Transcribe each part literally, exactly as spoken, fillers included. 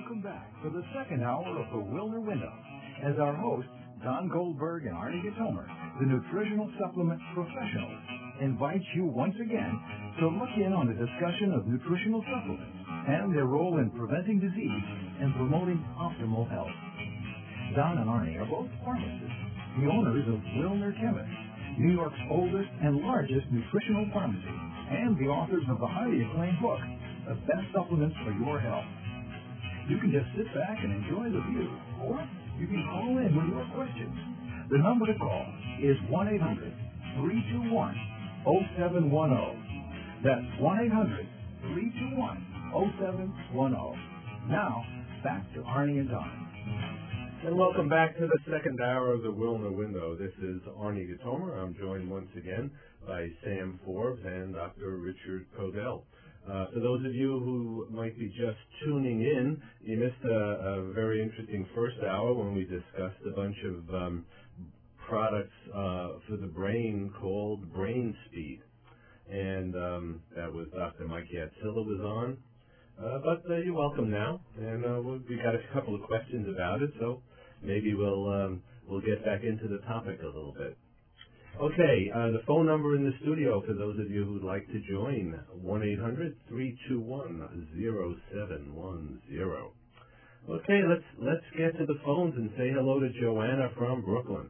Welcome back for the second hour of the Wilner Window. As our hosts, Don Goldberg and Arnie Gatomer, the nutritional supplement professionals, invite you once again to look in on a discussion of nutritional supplements and their role in preventing disease and promoting optimal health. Don and Arnie are both pharmacists, the owners of Wilner Chemist, New York's oldest and largest nutritional pharmacy, and the authors of the highly acclaimed book, The Best Supplements for Your Health. You can just sit back and enjoy the view, or you can call in with your questions. The number to call is one eight hundred, three two one, oh seven one oh. That's one eight hundred, three two one, oh seven one oh. Now, back to Arnie and Don. And welcome back to the second hour of the Wilner Window. This is Arnie Gatomer. I'm joined once again by Sam Forbes and Doctor Richard Podell. Uh, for those of you who might be just tuning in, you missed a, a very interesting first hour when we discussed a bunch of um, products uh, for the brain called Brain Speed. And um, that was Doctor Mike Yatsila was on. Uh, but uh, you're welcome now. And uh, we got a couple of questions about it, so maybe we'll um, we'll get back into the topic a little bit. Okay, uh, the phone number in the studio for those of you who'd like to join, one eight hundred, three two one, oh seven one oh. Okay, let's let's get to the phones and say hello to Joanna from Brooklyn.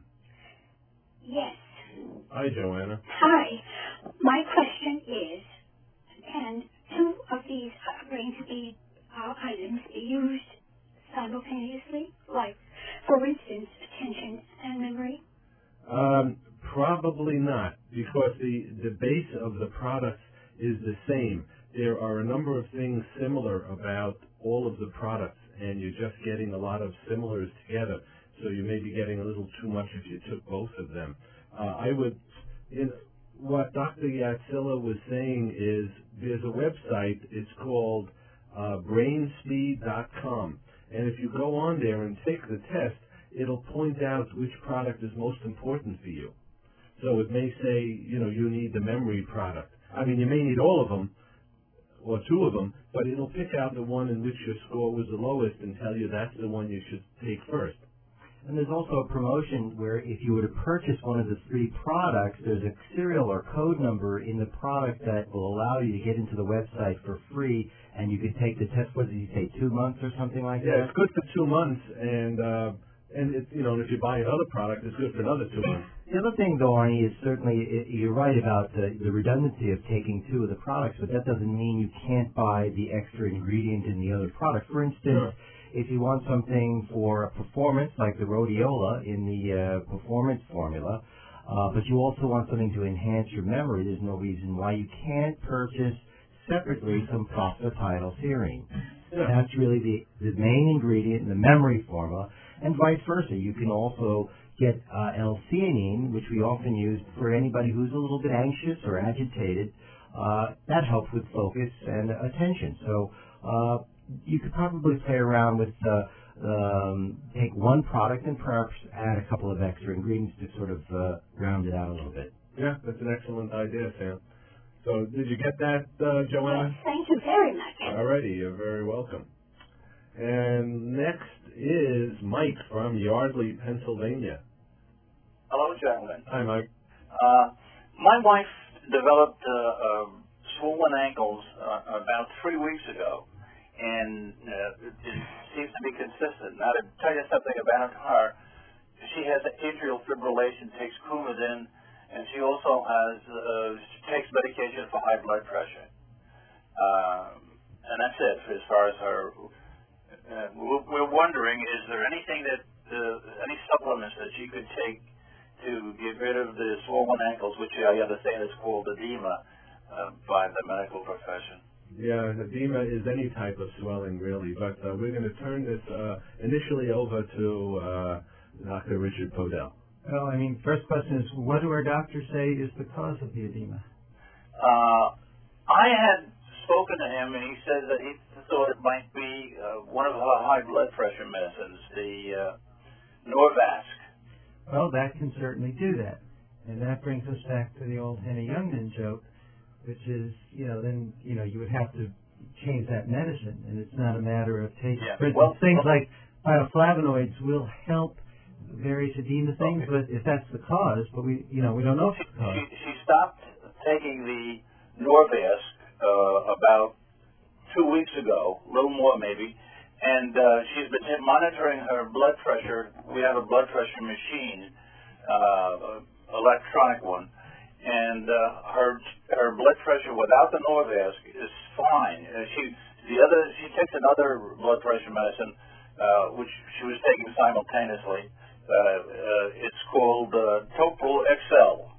Yes. Hi, Joanna. Hi. My question is, can two of these uh, brain speed uh, items be used simultaneously? Like, for instance, attention and memory? Um, probably not, because the, the base of the products is the same. There are a number of things similar about all of the products, and you're just getting a lot of similars together, so you may be getting a little too much if you took both of them. Uh, I would, in, what Doctor Yatsila was saying is there's a website, it's called uh, brain speed dot com, and if you go on there and take the test, it'll point out which product is most important for you. So it may say, you know, you need the memory product. I mean, you may need all of them, or two of them, but it'll pick out the one in which your score was the lowest and tell you that's the one you should take first. And there's also a promotion where if you were to purchase one of the three products, there's a serial or code number in the product that will allow you to get into the website for free, and you could take the test, what did you say, two months or something like yeah, that? Yeah, it's good for two months, and uh, and it, you know, if you buy another product, it's good for another two months. The other thing, though, Arnie, is certainly it, you're right about the, the redundancy of taking two of the products, but that doesn't mean you can't buy the extra ingredient in the other product. For instance, sure. If you want something for performance, like the rhodiola in the uh, performance formula, uh, but you also want something to enhance your memory, there's no reason why you can't purchase separately some phosphatidylserine. Yeah. That's really the, the main ingredient in the memory formula, and vice versa. You can also get uh, L-theanine, which we often use for anybody who's a little bit anxious or agitated. Uh, that helps with focus and attention. So uh, you could probably play around with, uh, um, take one product and perhaps add a couple of extra ingredients to sort of uh, round it out a little bit. Yeah, that's an excellent idea, Sam. So did you get that, uh, Joanna? Yes, thank you very much. Alrighty, you're very welcome. And next is Mike from Yardley, Pennsylvania. Hello, gentlemen. Hi, Mike. Uh, my wife developed uh, uh, swollen ankles uh, about three weeks ago, and uh, it, it seems to be consistent. Now, to tell you something about her, she has atrial fibrillation, takes Coumadin, and she also has uh, she takes medication for high blood pressure. Um, and that's it as far as her. Uh, we're, we're wondering, is there anything that, uh, any supplements that she could take to get rid of the swollen ankles, which I understand is called edema uh, by the medical profession? Yeah, edema is any type of swelling, really, but uh, we're going to turn this uh, initially over to uh, Doctor Richard Podell. Well, I mean, first question is, what do our doctors say is the cause of the edema? Uh, I had spoken to him, and he said that he thought it might be uh, one of her high blood pressure medicines, the uh, Norvasc. Well, that can certainly do that. And that brings us back to the old Henny Youngman joke, which is, you know, then, you know, you would have to change that medicine, and it's not a matter of taking. Yeah. For instance, Well, things well, like bioflavonoids will help various edema things, okay. but if that's the cause, but we, you know, we don't know if She, it's the cause. she, she stopped taking the Norvasc uh, about two weeks ago, a little more maybe, and uh, she's been monitoring her blood pressure. We have a blood pressure machine, uh, electronic one, and uh, her her blood pressure without the Norvasc is fine. Uh, she the other she takes another blood pressure medicine, uh, which she was taking simultaneously. Uh, uh, it's called uh, Topral X L.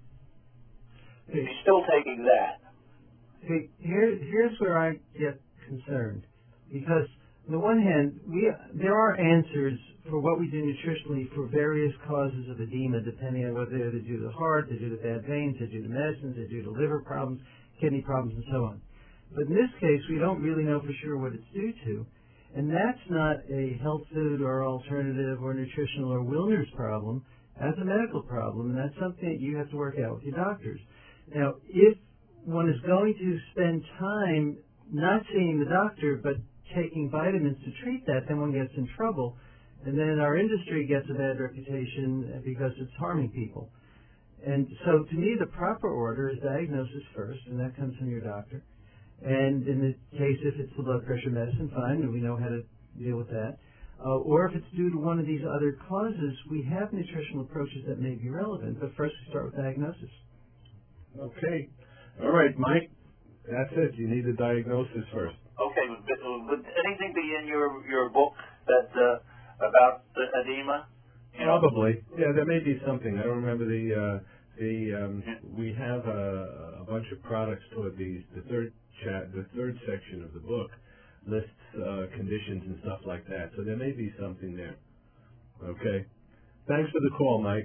Hey, She's still taking that. see, here, here's where I get concerned, because on the one hand, we there are answers for what we do nutritionally for various causes of edema, depending on whether they're due to the heart, they're due to bad veins, they're due to medicines, they're due to liver problems, kidney problems, and so on. But in this case, we don't really know for sure what it's due to. And that's not a health food or alternative or nutritional or Wilner's problem. That's a medical problem, and that's something that you have to work out with your doctors. Now, if one is going to spend time not seeing the doctor but taking vitamins to treat that, then one gets in trouble. And then our industry gets a bad reputation because it's harming people. And so to me, the proper order is diagnosis first, and that comes from your doctor. And in the case, if it's the blood pressure medicine, fine, and we know how to deal with that. Uh, or if it's due to one of these other causes, we have nutritional approaches that may be relevant, but first we start with diagnosis. Okay. All right, Mike. That's it. You need a diagnosis first. Okay, would, would anything be in your your book that uh, about the edema? You know? Probably. Yeah, there may be something. I don't remember the uh, the. Um, we have a, a bunch of products toward the the third chat. The third section of the book lists uh, conditions and stuff like that. So there may be something there. Okay. Thanks for the call, Mike.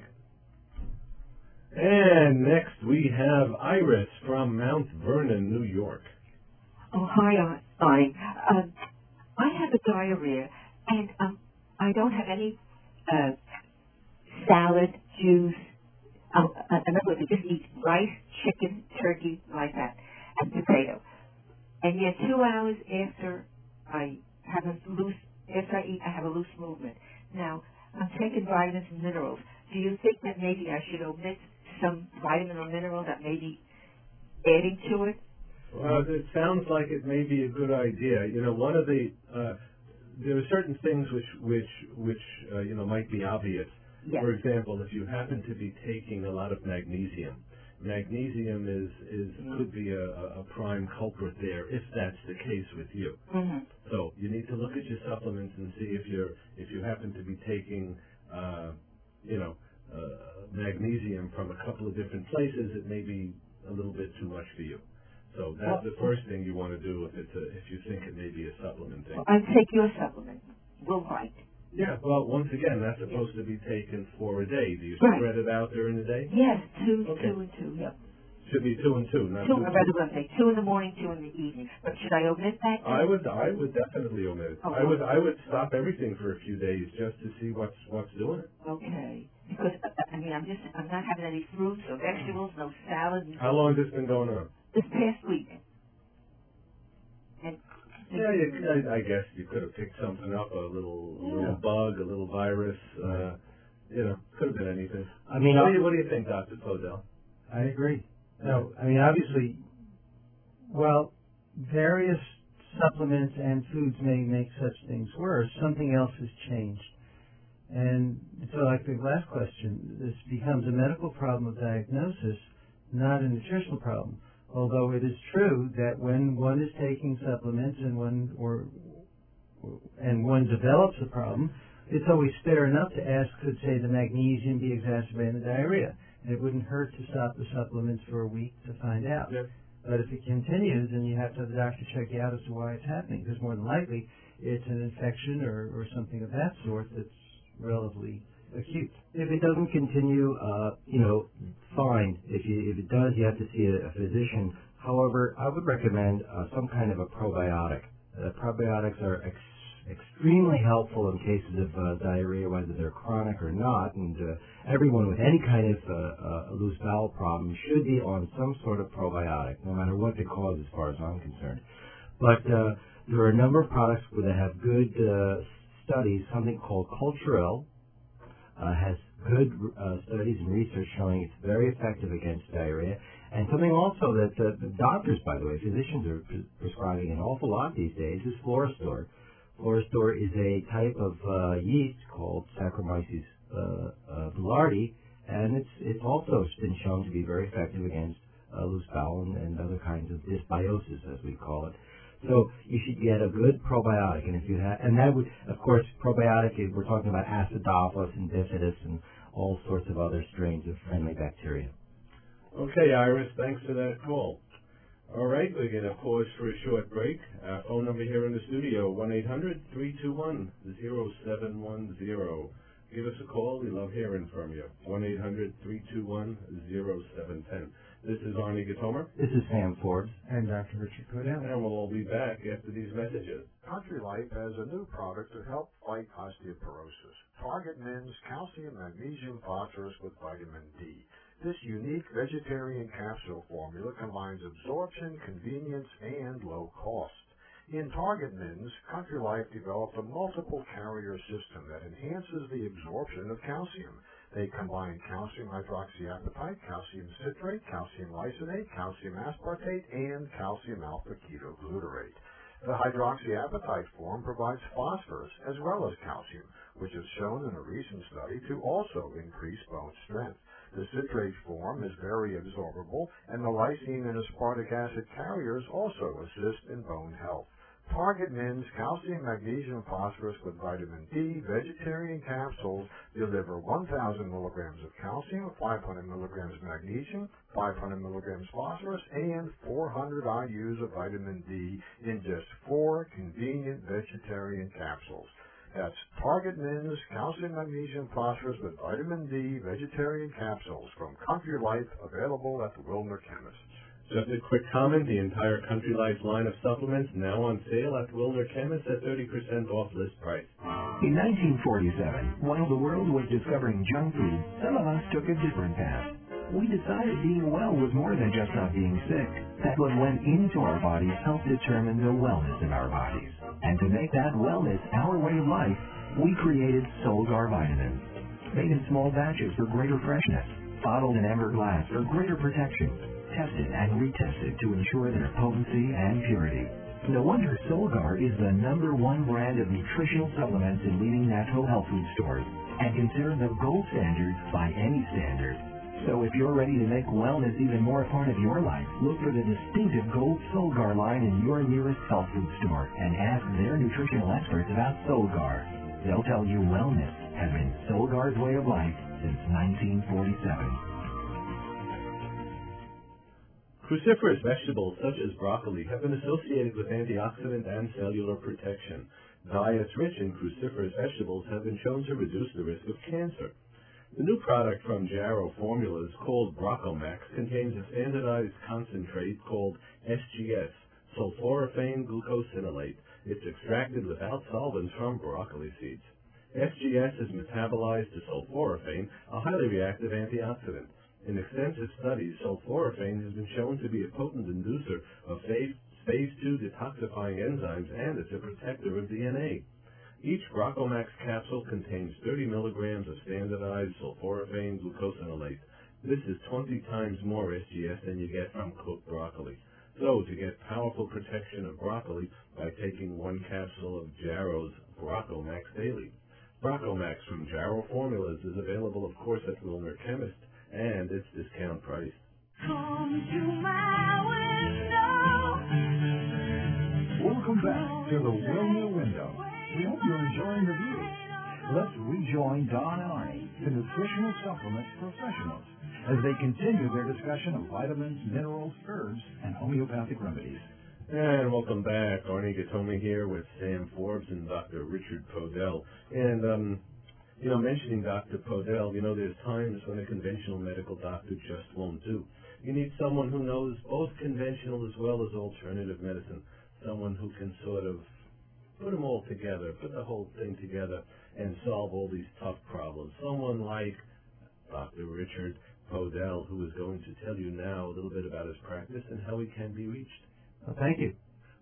And next we have Iris from Mount Vernon, New York. Oh, hi, Arnie. Um, I have a diarrhea, and um, I don't have any uh, salad, juice. Um, uh, in other words, I just eat rice, chicken, turkey, like that, and potato. And yet, two hours after I have a loose, after I eat, I have a loose movement. Now, I'm taking vitamins and minerals. Do you think that maybe I should omit some vitamin or mineral that may be adding to it? Well, it sounds like it may be a good idea. You know, one of the uh, there are certain things which which which uh, you know might be obvious. Yes. For example, if you happen to be taking a lot of magnesium, magnesium is is could be a, a prime culprit there if that's the case with you. Mm-hmm. So you need to look at your supplements and see if you're if you happen to be taking uh, you know uh, magnesium from a couple of different places. It may be a little bit too much for you. So that's the first thing you want to do if it's a, if you think it may be a supplement thing. Well, I take your supplement. Will White. Yeah, well, once again, that's supposed to be taken for a day. Do you Right. spread it out during the day? Yes, two, Okay. two and two. Yep. Should be two and two, not Two, two. or rather, let's say two in the morning, two in the evening. But should I omit that? I would, I would definitely omit it. Oh, I would, I would stop everything for a few days just to see what's what's doing it. Okay. Because uh, I mean, I'm just, I'm not having any fruits or vegetables, no salad. How long has this been going on? This past week. And Yeah, you, I, I guess you could have picked something up, a little, a little bug, a little virus. Uh, you know, could have been anything. I mean, What I, do you, what do you think, Doctor Podell? I agree. No, I mean, obviously, well, various supplements and foods may make such things worse. Something else has changed. And so, like the last question, this becomes a medical problem of diagnosis, not a nutritional problem. Although it is true that when one is taking supplements and one or and one develops a problem, it's always fair enough to ask, could say the magnesium be exacerbating the diarrhea? And it wouldn't hurt to stop the supplements for a week to find out. Yeah. But if it continues, then you have to have the doctor check you out as to why it's happening, because more than likely it's an infection or, or something of that sort that's relatively acute. if it doesn't continue, uh, you know, fine. If you if it does, you have to see a, a physician. However, I would recommend uh, some kind of a probiotic. Uh, probiotics are ex- extremely helpful in cases of uh, diarrhea, whether they're chronic or not. And uh, everyone with any kind of uh, uh, loose bowel problem should be on some sort of probiotic, no matter what the cause, as far as I'm concerned. But uh, there are a number of products that have good uh, studies. Something called Culturelle uh, has good uh, studies and research showing it's very effective against diarrhea. And something also that uh, the doctors, by the way, physicians are pre- prescribing an awful lot these days is Florastor. Florastor is a type of uh, yeast called Saccharomyces uh, uh, boulardii, and it's it's also been shown to be very effective against uh, loose bowel and, and other kinds of dysbiosis, as we call it. So you should get a good probiotic, and if you have, and that would, of course, probiotic. We're talking about Acidophilus and Bifidus and all sorts of other strains of friendly bacteria. Okay, Iris, thanks for that call. All right, we're going to pause for a short break. Our phone number here in the studio, one eight hundred, three two one, zero seven one zero. Give us a call. We love hearing from you. one eight hundred, three two one, zero seven one zero. This is Arnie Gitomer. This is Sam Forbes. And Doctor Richard Codell. And we'll all be back after these messages. Country Life has a new product to help fight osteoporosis. Target Men's Calcium Magnesium Phosphorus with Vitamin D. This unique vegetarian capsule formula combines absorption, convenience, and low cost. In Target Men's, Country Life developed a multiple carrier system that enhances the absorption of calcium. They combine calcium hydroxyapatite, calcium citrate, calcium lysate, calcium aspartate, and calcium alpha-ketoglutarate. The hydroxyapatite form provides phosphorus as well as calcium, which is shown in a recent study to also increase bone strength. The citrate form is very absorbable, and the lysine and aspartic acid carriers also assist in bone health. Target Men's Calcium Magnesium Phosphorus with Vitamin D vegetarian capsules deliver one thousand milligrams of calcium, five hundred milligrams of magnesium, five hundred milligrams phosphorus, and four hundred I U's of vitamin D in just four convenient vegetarian capsules. That's Target Men's Calcium Magnesium Phosphorus with Vitamin D vegetarian capsules from Country Life, available at the Wilner Chemists. Just a quick comment, the entire Country Life line of supplements now on sale at Wilner Chemists at thirty percent off list price. In nineteen forty-seven, while the world was discovering junk food, some of us took a different path. We decided being well was more than just not being sick. That what went into our bodies helped determine the wellness of our bodies. And to make that wellness our way of life, we created Solgar vitamins. Made in small batches for greater freshness, bottled in amber glass for greater protection, tested and retested to ensure their potency and purity. No wonder Solgar is the number one brand of nutritional supplements in leading natural health food stores and considered the gold standard by any standard. So if you're ready to make wellness even more a part of your life, look for the distinctive Gold Solgar line in your nearest health food store and ask their nutritional experts about Solgar. They'll tell you wellness has been Solgar's way of life since nineteen forty-seven. Cruciferous vegetables such as broccoli have been associated with antioxidant and cellular protection. Diets rich in cruciferous vegetables have been shown to reduce the risk of cancer. The new product from Jarrow Formulas, called Brocomax, contains a standardized concentrate called S G S, sulforaphane glucosinolate. It's extracted without solvents from broccoli seeds. S G S is metabolized to sulforaphane, a highly reactive antioxidant. In extensive studies, sulforaphane has been shown to be a potent inducer of phase, phase two detoxifying enzymes, and it's a protector of D N A. Each Brocomax capsule contains thirty milligrams of standardized sulforaphane glucosinolate. This is twenty times more S G S than you get from cooked broccoli. So, to get powerful protection of broccoli by taking one capsule of Jarrow's Brocomax daily. Brocomax from Jarrow Formulas is available, of course, at Wilner Chemist, and it's discount priced. Come to my window. Welcome back to the Wilner Window. We hope you're enjoying the view. Let's rejoin Don and Arnie, the nutritional supplements professionals, as they continue their discussion of vitamins, minerals, herbs, and homeopathic remedies. And welcome back. Arnie Gitomer here with Sam Forbes and Doctor Richard Podell. And, um, you know, mentioning Doctor Podell, you know, there's times when a conventional medical doctor just won't do. You need someone who knows both conventional as well as alternative medicine, someone who can sort of put them all together, put the whole thing together, and solve all these tough problems. Someone like Doctor Richard Podell, who is going to tell you now a little bit about his practice and how he can be reached. Well, thank you.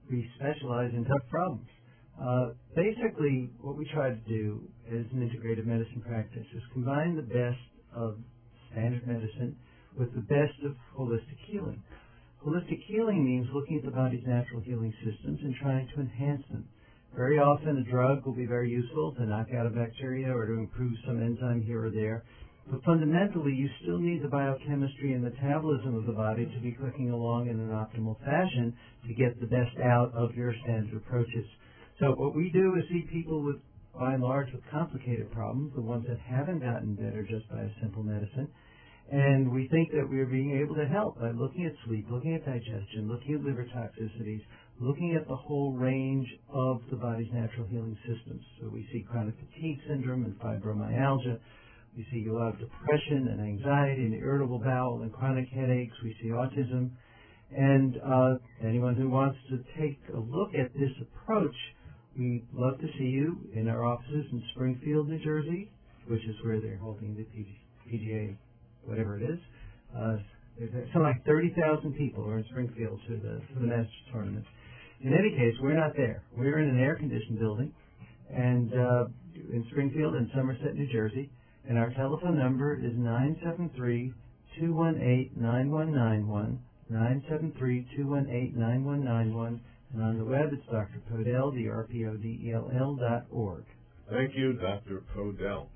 we specialize in tough problems. Uh, basically, what we try to do as an integrative medicine practice is combine the best of standard medicine with the best of holistic healing. Holistic healing means looking at the body's natural healing systems and trying to enhance them. Very often a drug will be very useful to knock out a bacteria or to improve some enzyme here or there. But fundamentally, you still need the biochemistry and metabolism of the body to be clicking along in an optimal fashion to get the best out of your standard approaches. So what we do is see people with, by and large, with complicated problems, the ones that haven't gotten better just by a simple medicine. And we think that we're being able to help by looking at sleep, looking at digestion, looking at liver toxicities, looking at the whole range of the body's natural healing systems. So we see chronic fatigue syndrome and fibromyalgia. We see a lot of depression and anxiety and irritable bowel and chronic headaches. We see autism. And uh, anyone who wants to take a look at this approach, we'd love to see you in our offices in Springfield, New Jersey, which is where they're holding the P G A, whatever it is. Uh, something like thirty thousand people are in Springfield for the, for the Masters Tournament. In any case, we're not there. We're in an air-conditioned building and uh, in Springfield and Somerset, New Jersey. And our telephone number is nine seven three, two one eight, nine one nine one, nine seven three, two one eight, nine one nine one. And on the web, it's Doctor Podell, D R P O D E L L dot org. Thank you, Doctor Podell.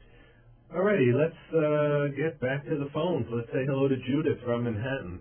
All righty, let's uh, get back to the phones. Let's say hello to Judith from Manhattan.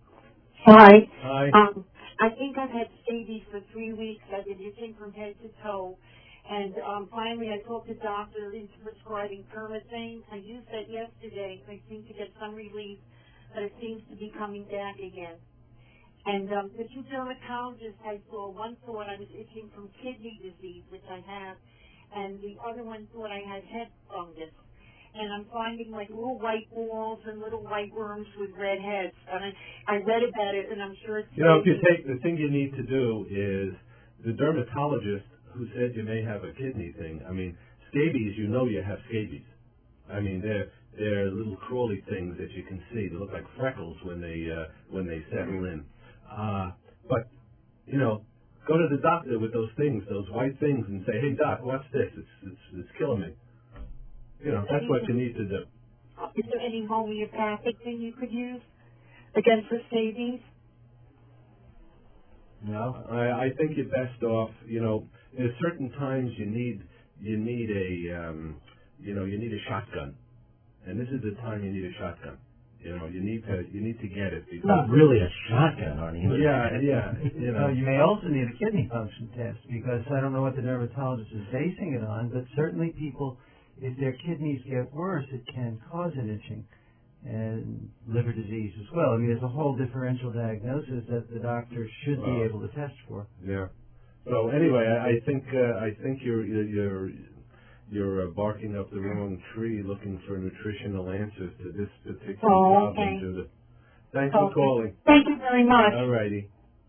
Hi. Hi. Um, I think I've had scabies for three weeks. I've been itching from head to toe. And um, finally, I talked to doctor into prescribing Permethane. I used that yesterday. I seem to get some relief, but it seems to be coming back again. And um, the two dermatologists I saw, one thought I was itching from kidney disease, which I have, and the other one thought I had head fungus. And I'm finding like little white balls and little white worms with red heads. And I, I read about it, and I'm sure it's... You know, if you take, the thing you need to do is the dermatologist who said you may have a kidney thing, I mean, scabies, you know you have scabies. I mean, they're, they're little crawly things that you can see. They look like freckles when they, uh, when they settle in. Uh, but, you know, go to the doctor with those things, those white things, and say, hey, doc, what's this? It's, it's, it's killing me. You know, that's what you need to do. Is there any homeopathic thing you could use against the scabies? No, I, I think you're best off. You know, there's certain times you need you need a um, you know you need a shotgun, and this is the time you need a shotgun. You know, you need to you need to get it. It's not really a shotgun, Arnie. Yeah, yeah. You know, So you may also need a kidney function test because I don't know what the dermatologist is basing it on, but certainly people, if their kidneys get worse, it can cause an itching and liver disease as well. I mean, there's a whole differential diagnosis that the doctor should be Wow. able to test for. Yeah. So anyway, I, I think uh, I think you're you're you're uh, barking up the wrong tree, looking for nutritional answers to this particular Oh, problem. okay. Judith. Thanks Okay. for calling. Thank you very much. All righty.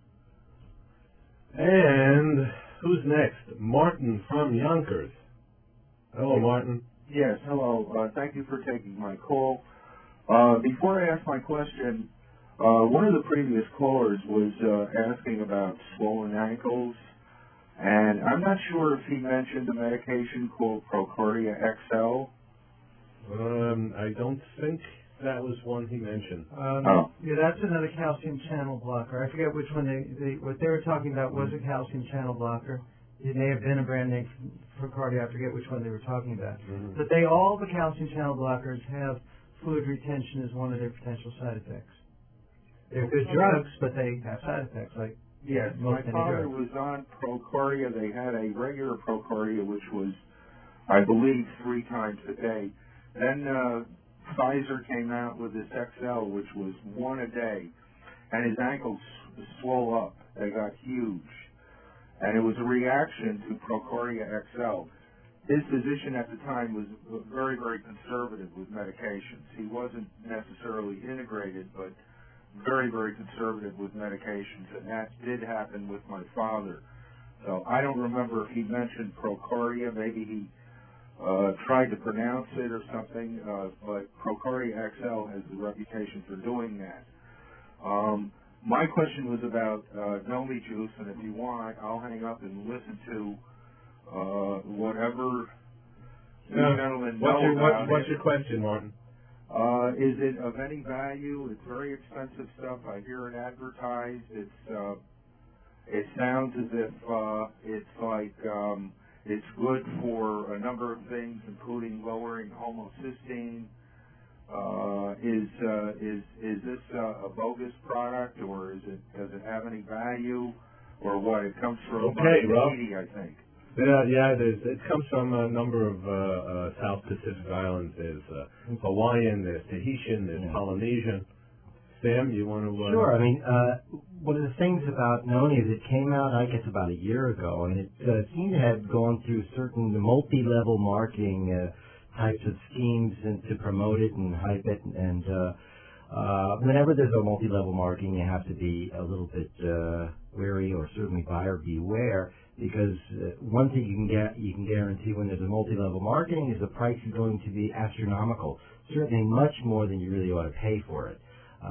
And who's next? Martin from Yonkers. Hello, Martin. Yes, hello. Uh, thank you for taking my call. Uh, before I ask my question, uh, one of the previous callers was uh, asking about swollen ankles, and I'm not sure if he mentioned a medication called Procardia X L. Um, I don't think that was one he mentioned. Um, Oh. Yeah, that's another calcium channel blocker. I forget which one they, they what they were talking about was a calcium channel blocker. It may have been a brand name for cardio. I forget which one they were talking about. Mhm. But they all the calcium channel blockers have fluid retention as one of their potential side effects. They're good drugs, but they have side effects like Yes, most my any father drug. was on Procardia. They had a regular Procardia, which was, I believe, three times a day. Then uh, Pfizer came out with this X L, which was one a day, and his ankles swole up. They got huge. And it was a reaction to Procardia X L. His physician at the time was very, very conservative with medications. He wasn't necessarily integrated, but very, very conservative with medications, and that did happen with my father. So I don't remember if he mentioned Procardia. Maybe he uh, tried to pronounce it or something, uh, but Procardia X L has the reputation for doing that. Um, my question was about uh, Noni juice, and if you want, I'll hang up and listen to uh, whatever you Uh, gentlemen what's know your, what, about what's it. your question, Martin? Uh, is it of any value? It's very expensive stuff. I hear it advertised. It's uh, it sounds as if uh, it's like um, it's good for a number of things, including lowering homocysteine. Uh, is uh, is is this uh, a bogus product, or is it does it have any value, or what? It comes from Okay, uh, well, Tahiti, I think. Yeah, yeah. There's, it comes from a number of uh, uh, South Pacific islands. There's uh, Hawaiian, there's Tahitian, there's Yeah. Polynesian. Sam, you want to? Uh, Sure. I mean, uh, one of the things about Noni is it came out, I guess, about a year ago, and it uh, seemed to have gone through certain multi-level marketing uh, types of schemes and to promote it and hype it. And uh, uh, whenever there's a multi-level marketing, you have to be a little bit uh, wary, or certainly buyer beware, because uh, one thing you can get, you can guarantee when there's a multi-level marketing is the price is going to be astronomical, certainly much more than you really ought to pay for it.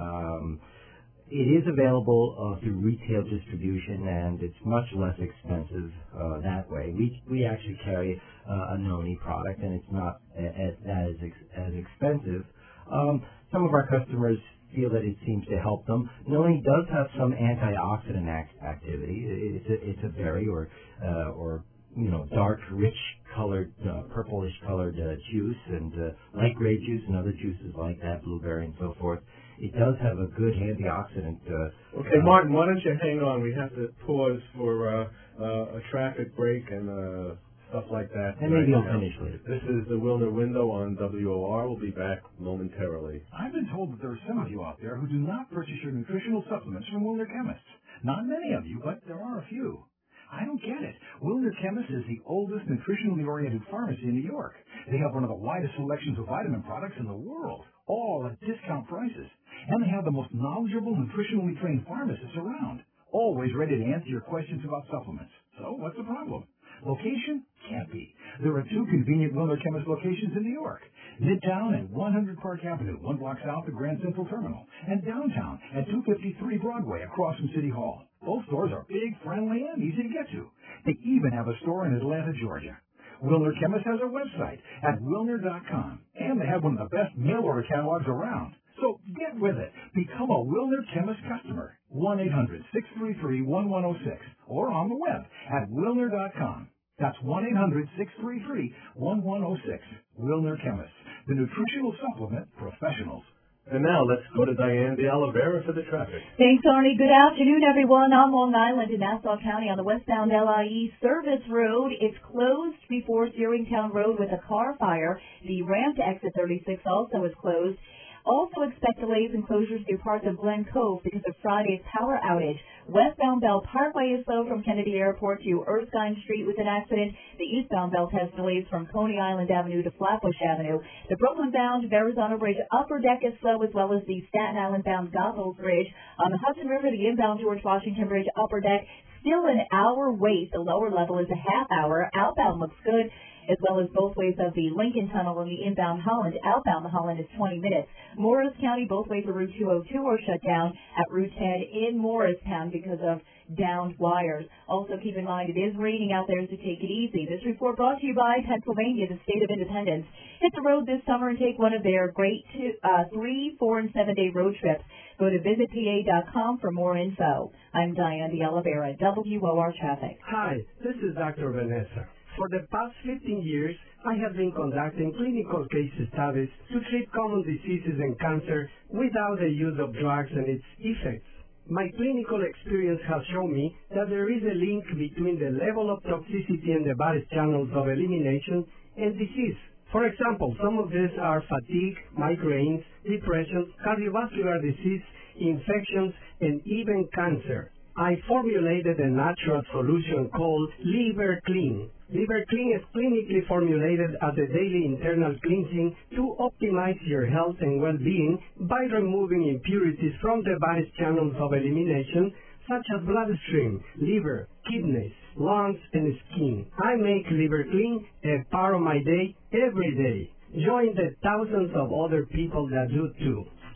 Um, it is available uh, through retail distribution, and it's much less expensive uh, that way. We we actually carry uh, a Noni product, and it's not a, a, as ex- as expensive. Um, some of our customers feel that it seems to help them. Noni does have some antioxidant act- activity. It's a, it's a berry or uh, or you know dark, rich colored, uh, purplish colored uh, juice, and uh, light grape juice and other juices like that, blueberry and so forth. It does have a good antioxidant. Uh, Okay, uh, Martin, why don't you hang on? We have to pause for uh, uh, a traffic break and uh, stuff like that. And maybe right I'll now. finish later. This is the Wilner Window on W O R. We'll be back momentarily. I've been told that there are some of you out there who do not purchase your nutritional supplements from Wilner Chemists. Not many of you, but there are a few. I don't get it. Wilner Chemists is the oldest nutritionally oriented pharmacy in New York. They have one of the widest selections of vitamin products in the world, all at discount prices. And they have the most knowledgeable, nutritionally trained pharmacists around, always ready to answer your questions about supplements. So what's the problem? Location? Can't be. There are two convenient Wilner Chemist locations in New York. Midtown at one hundred Park Avenue, one block south of Grand Central Terminal, and downtown at two fifty-three Broadway across from City Hall. Both stores are big, friendly, and easy to get to. They even have a store in Atlanta, Georgia. Wilner Chemist has a website at wilner dot com, and they have one of the best mail order catalogs around. So get with it. Become a Wilner Chemist customer. one eight hundred six three three one one zero six or on the web at wilner dot com. That's one eight hundred six three three one one zero six. Wilner Chemist, the nutritional supplement professionals. And now let's go to Diane de Oliveira for the traffic. Thanks, Arnie. Good afternoon, everyone. On Long Island in Nassau County on the westbound L I E service road. It's closed before Searingtown Road with a car fire. The ramp to exit thirty-six also is closed. Also expect delays and closures through parts of Glen Cove because of Friday's power outage. Westbound Bell Parkway is slow from Kennedy Airport to Erskine Street with an accident. The eastbound Belt has delays from Coney Island Avenue to Flatbush Avenue. The Brooklyn-bound Verrazano Bridge upper deck is slow, as well as the Staten Island-bound Goethals Bridge. On the Hudson River, the inbound George Washington Bridge upper deck still an hour wait. The lower level is a half hour. Outbound looks good, as well as both ways of the Lincoln Tunnel and the inbound Holland. Outbound the Holland is twenty minutes. Morris County, both ways of Route two oh two are shut down at Route ten in Morristown because of downed wires. Also keep in mind it is raining out there, so take it easy. This report brought to you by Pennsylvania, the state of independence. Hit the road this summer and take one of their great two, uh, three, four, and seven-day road trips. Go to visit P A dot com for more info. I'm Diane de Oliveira, W O R Traffic. Hi, this is Doctor Vanessa. For the past fifteen years, I have been conducting clinical case studies to treat common diseases and cancer without the use of drugs and its effects. My clinical experience has shown me that there is a link between the level of toxicity in the body's channels of elimination and disease. For example, some of these are fatigue, migraines, depression, cardiovascular disease, infections, and even cancer. I formulated a natural solution called Liver Clean. Liver Clean is clinically formulated as a daily internal cleansing to optimize your health and well-being by removing impurities from the body's channels of elimination, such as bloodstream, liver, kidneys, lungs, and skin. I make Liver Clean a part of my day every day. Join the thousands of other people that do too.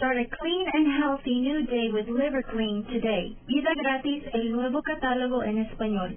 Start a clean and healthy new day with Liver Clean today. Pida gratis el nuevo catálogo en español.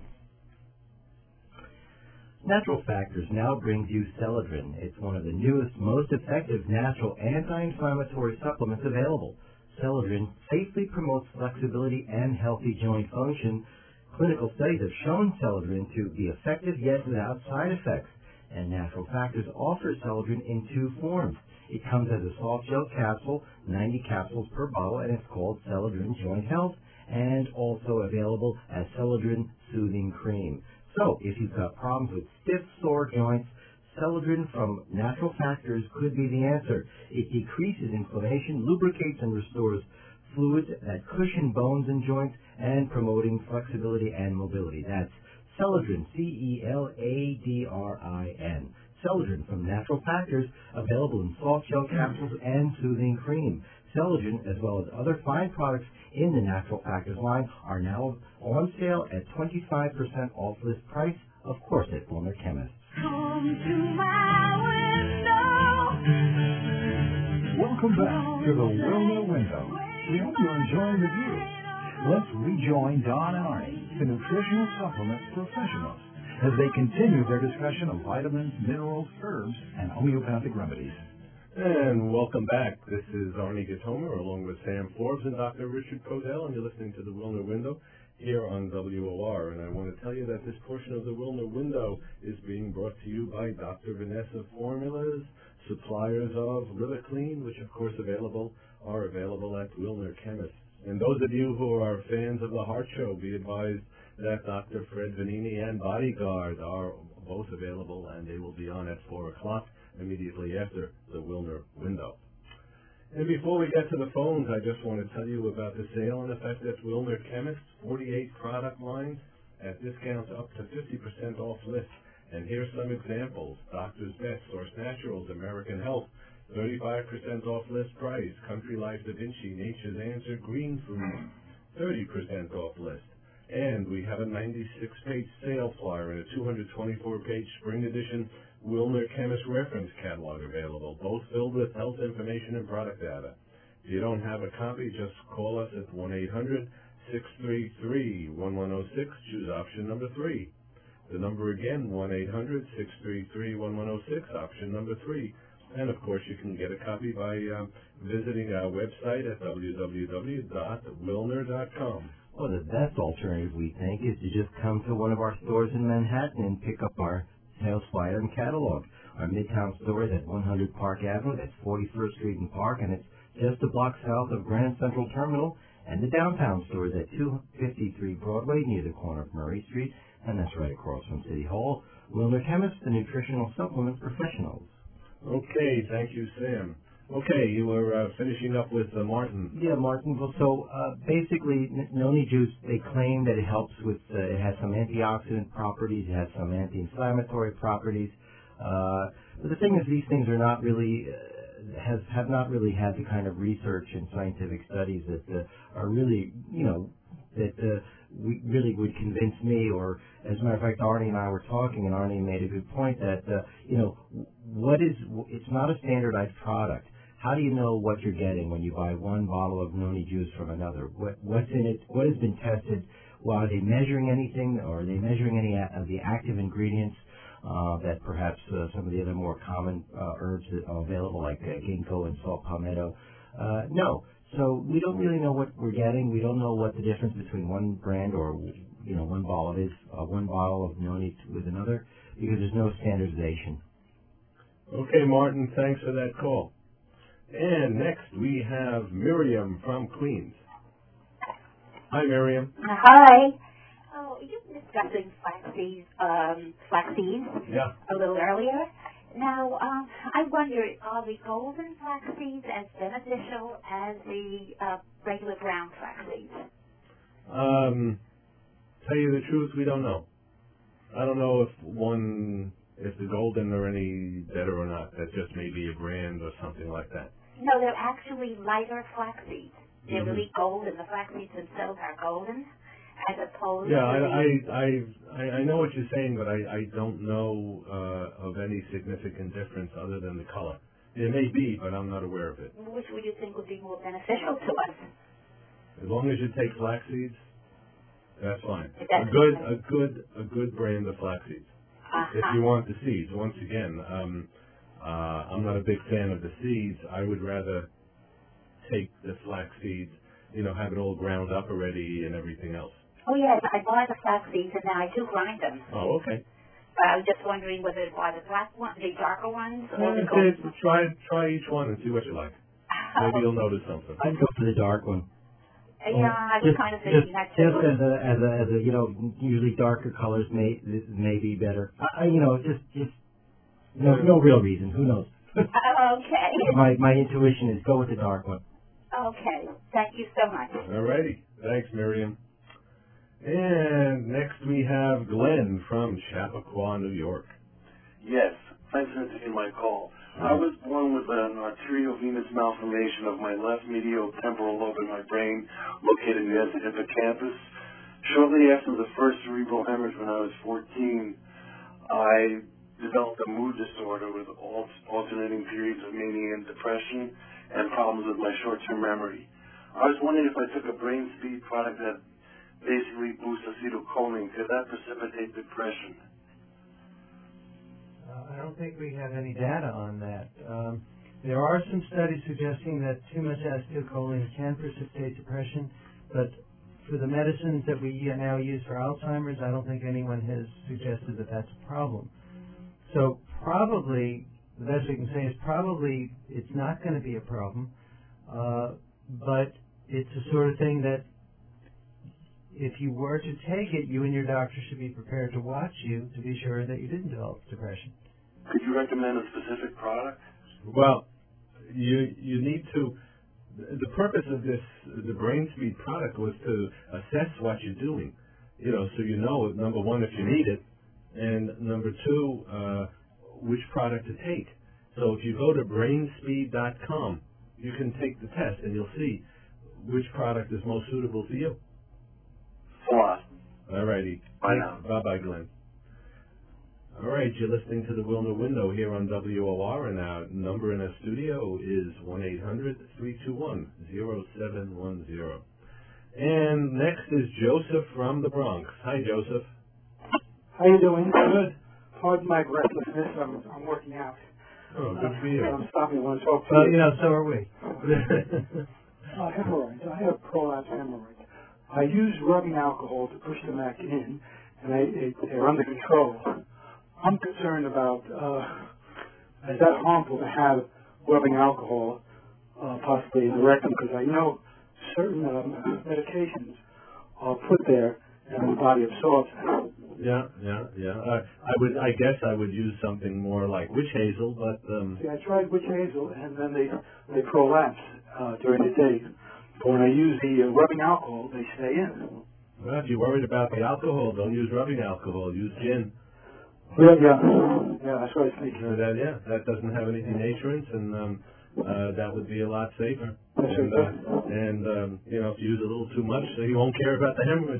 Natural Factors now brings you Celadrin. It's one of the newest, most effective natural anti-inflammatory supplements available. Celadrin safely promotes flexibility and healthy joint function. Clinical studies have shown Celadrin to be effective yet without side effects. And Natural Factors offers Celadrin in two forms. It comes as a soft gel capsule, ninety capsules per bottle, and it's called Celadrin Joint Health, and also available as Celadrin Soothing Cream. So, if you've got problems with stiff, sore joints, Celadrin from Natural Factors could be the answer. It decreases inflammation, lubricates and restores fluids that cushion bones and joints, and promoting flexibility and mobility. That's Celadrin, C E L A D R I N. Celadrin from Natural Factors, available in soft gel capsules and soothing cream. Celadrin, as well as other fine products in the Natural Factors line, are now on sale at twenty-five percent off list price, of course, at Wilner Chemists. Come to my window. Welcome back to the Wilner Window. We hope you're enjoying the view. Let's rejoin Don and Arnie, the nutritional supplement professionals, as they continue their discussion of vitamins, minerals, herbs, and homeopathic remedies. And welcome back. This is Arnie Gatomer along with Sam Forbes and Doctor Richard Codell, and you're listening to the Wilner Window here on W O R. And I want to tell you that this portion of the Wilner Window is being brought to you by Doctor Vanessa Formulas, suppliers of Liver Clean, which of course available are available at Wilner Chemists. And those of you who are fans of the Heart Show, be advised that Doctor Fred Vanini and Bodyguard are both available, and they will be on at four o'clock immediately after the Wilner Window. And before we get to the phones, I just want to tell you about the sale in effect at Wilner Chemists, forty-eight product lines at discounts up to fifty percent off list. And here's some examples. Doctor's Best, Source Naturals, American Health, thirty-five percent off list price. Country Life Da Vinci, Nature's Answer, Green Food, thirty percent off list. And we have a ninety-six page sale flyer and a two hundred twenty-four page spring edition Wilner Chemist reference catalog available, both filled with health information and product data. If you don't have a copy, just call us at one eight hundred, six three three, one one zero six. Choose option number three. The number again, one eight hundred, six three three, one one zero six, option number three. And, of course, you can get a copy by uh, visiting our website at w w w dot wilner dot com. Well, the best alternative, we think, is to just come to one of our stores in Manhattan and pick up our sales flyer and catalog. Our Midtown store is at one hundred Park Avenue. That's forty-first Street and Park, and it's just a block south of Grand Central Terminal. And the downtown store is at two fifty-three Broadway, near the corner of Murray Street, and that's right across from City Hall. Wilner Chemists, the nutritional supplement professionals. Okay, thank you, Sam. Okay, you were uh, finishing up with uh, Martin. Yeah, Martin. Well, so uh, basically, n- noni juice, they claim that it helps with, uh, it has some antioxidant properties, it has some anti-inflammatory properties. Uh, but the thing is, these things are not really, uh, has, have not really had the kind of research and scientific studies that uh, are really, you know, that uh, we really would convince me, or as a matter of fact, Arnie and I were talking, and Arnie made a good point that, uh, you know, what is, it's not a standardized product. How do you know what you're getting when you buy one bottle of noni juice from another? What, what's in it? What has been tested? Well, are they measuring anything, or are they measuring any of the active ingredients uh, that perhaps uh, some of the other more common uh, herbs that are available, like uh, ginkgo and saw palmetto? Uh, no. So we don't really know what we're getting. We don't know what the difference between one brand or, you know, one bottle is, uh, one bottle of noni with another, because there's no standardization. Okay, Martin, thanks for that call. And next we have Miriam from Queens. Hi, Miriam. Hi. Oh, you were discussing flaxseed, um, flax seeds yeah. a little earlier. Now, um, I wonder, are the golden flax seeds as beneficial as the uh, regular brown flax seeds? Um, tell you the truth, we don't know. I don't know if one, if the golden are any better or not. That just may be a brand or something like that. No, they're actually lighter flax seeds. They're Mm-hmm. really golden. The flax seeds themselves are golden, as opposed Yeah, to I, the... I, I, I know what you're saying, but I, I don't know uh, of any significant difference other than the color. It may be, but I'm not aware of it. Which would you think would be more beneficial to us? As long as you take flax seeds, that's fine. That's a good, a good, a good brand of flax seeds. Uh-huh. If you want the seeds, once again, um, uh, I'm not a big fan of the seeds. I would rather take the flax seeds, you know, have it all ground up already and everything else. Oh, yes, I buy the flax seeds, and then I do grind them. Oh, okay. But I was just wondering whether to buy the black one, the darker ones, or the Uh, gold. okay, try, try each one and see what you like. Maybe you'll notice something. I'd go for the dark one. Uh, yeah, I was just, kind of thinking just, that too. Just as a, as a, as a, you know, usually darker colors may, may be better. I, I you know, just, just, no, no real reason. Who knows? Okay. my, my intuition is go with the dark one. Okay. Thank you so much. All righty. Thanks, Miriam. And next we have Glenn from Chappaqua, New York. Yes, thanks for taking my call. I was born with an arteriovenous malformation of my left medial temporal lobe in my brain, located near the hippocampus. Shortly after the first cerebral hemorrhage when I was fourteen, I developed a mood disorder with al- alternating periods of mania and depression and problems with my short-term memory. I was wondering if I took a brain speed product that basically boosts acetylcholine, could that precipitate depression? Uh, I don't think we have any data on that. Um, there are some studies suggesting that too much acetylcholine can precipitate depression, but for the medicines that we now use for Alzheimer's, I don't think anyone has suggested that that's a problem. So probably, the best we can say is probably it's not going to be a problem, uh, but it's the sort of thing that if you were to take it, you and your doctor should be prepared to watch you to be sure that you didn't develop depression. Could you recommend a specific product? Well, you you need to. The purpose of this, the Brain Speed product, was to assess what you're doing. You know, so you know, number one, if you need it, and number two, uh, which product to take. So if you go to brain speed dot com, you can take the test, and you'll see which product is most suitable for you. What? All righty. Bye now. Bye-bye, Glenn. All right, you're listening to the Wilner Window here on W O R, and our number in our studio is one eight hundred, three two one, zero seven one zero. And next is Joseph from the Bronx. Hi, Joseph. How you doing? Good. Pardon my breathlessness. I'm, I'm working out. Oh, good for you. I'm stopping when I talk to Well, you. you know, so are we. uh, hemorrhoids. I have prolapse hemorrhoids. I use rubbing alcohol to push them back in, and I, it, they're under control. I'm concerned about, uh, is that harmful to have rubbing alcohol uh, possibly in the rectum? Because I know certain um, medications are put there and the body absorbs them. Yeah, yeah, yeah. Uh, I would, I guess, I would use something more like witch hazel, but um, See, I tried witch hazel, and then they they prolapse uh, during the day. But when I use the uh, rubbing alcohol, they stay in. well, if you're worried about the alcohol, don't use rubbing alcohol. Use gin. Yeah, yeah, yeah. That's what I was thinking. Uh, that, yeah, that doesn't have any denaturants, and um, uh, that would be a lot safer. Yes, And, sir. uh, and um, you know, if you use a little too much, so you won't care about the hemorrhage.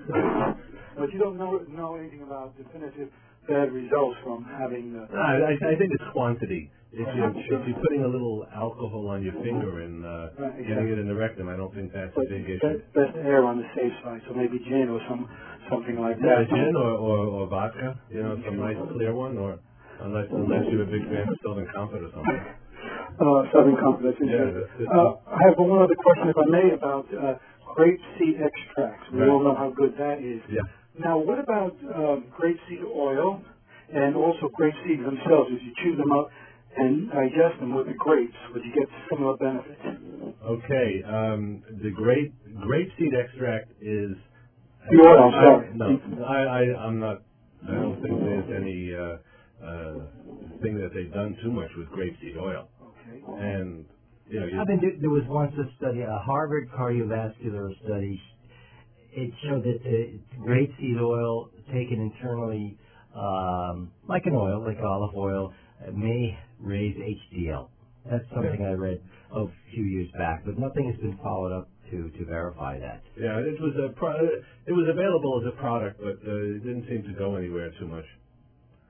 But you don't know know anything about definitive bad results from having. Uh, I, I think it's quantity. If you're, if you're putting a little alcohol on your finger and uh, Right, getting exactly. it in the rectum, I don't think that's a but big best, issue. best err on the safe side, so maybe gin or some something like Yeah, that. gin or, or, or vodka, you know, some nice clear one, or unless unless you're a big fan of Southern Comfort or something. Uh, Southern Comfort. That's Yeah, interesting. that's- that's- Uh, I have one other question, if I may, about uh, grapeseed extracts. We Right. all know how good that is. Yeah. Now, what about um, grapeseed oil and also grape seeds themselves? If you chew them up and digest them with the grapes, would you get similar benefits? Okay, um, the grape grapeseed extract is. The oil, I, sorry. No, I, I, I'm not. I don't think there's any uh, uh, thing that they've done too much with grapeseed oil. Okay. And you know, you, I mean, there, there was once a study, a Harvard cardiovascular study. It showed that the grapeseed oil taken internally, um, like an oil, like olive oil, uh, may raise H D L. That's something I read oh, a few years back, but nothing has been followed up to, to verify that. yeah, it was a pro- it was available as a product, but uh, it didn't seem to go anywhere too much.